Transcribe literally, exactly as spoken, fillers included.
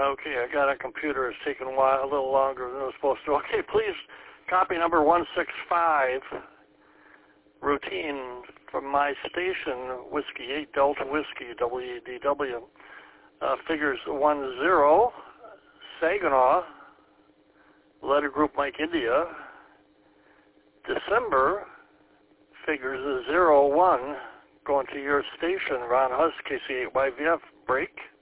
Okay, I got a computer. It's taking a while, a little longer than it was supposed to. Okay, please, copy number one six five, routine from my station, Whiskey eight Delta Whiskey, W E D W. Uh, figures one zero, Saginaw, letter group Mike India. December, figures zero one, going to your station, Ron Huss, K C eight Y V F, break.